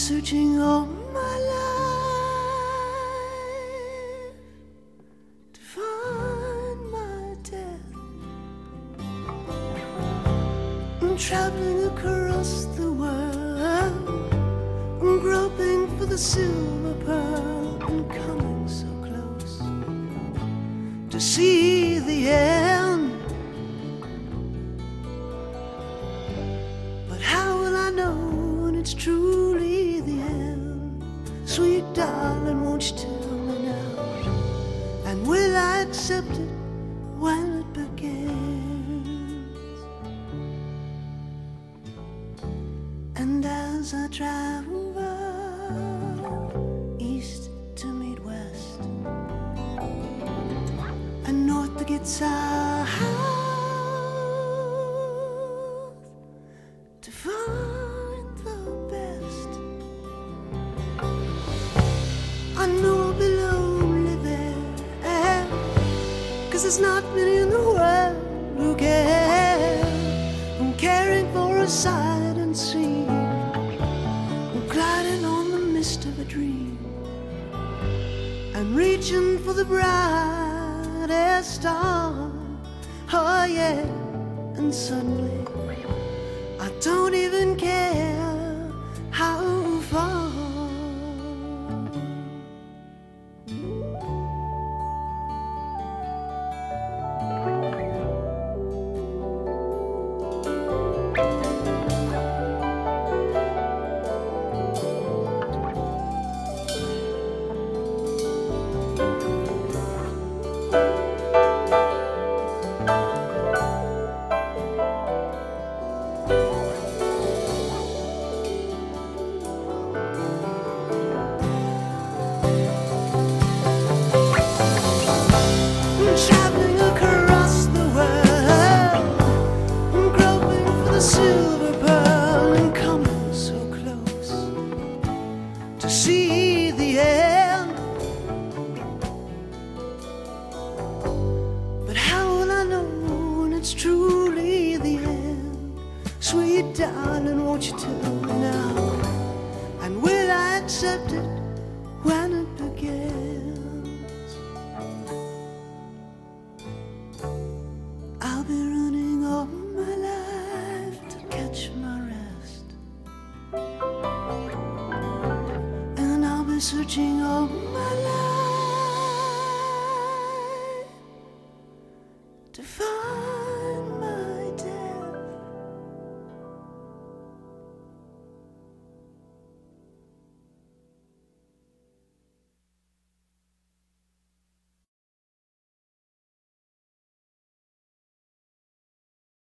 searching all my life to find my death. I'm traveling across the world, I'm groping for the silver pearl and coming so close to see the end. But how will I know when it's truly the end? Sweet darling, won't you tell me now? And will I accept it when it begins? And as I travel east to meet west and north to get south to find the best, I know I'll be lonely there, 'cause there's not many in the world who care. I'm caring for a sight unseen, I'm gliding on the mist of a dream, I'm reaching for the brightest star. Oh yeah, and suddenly I don't even care how far. Traveling across the world, I'm groping for the silver pearl and coming so close to see the end. But how will I know when it's truly the end? Sweet darling, won't you tell me now? And will I accept it when it begins? I'll be running all my life to catch my rest, and I'll be searching all my life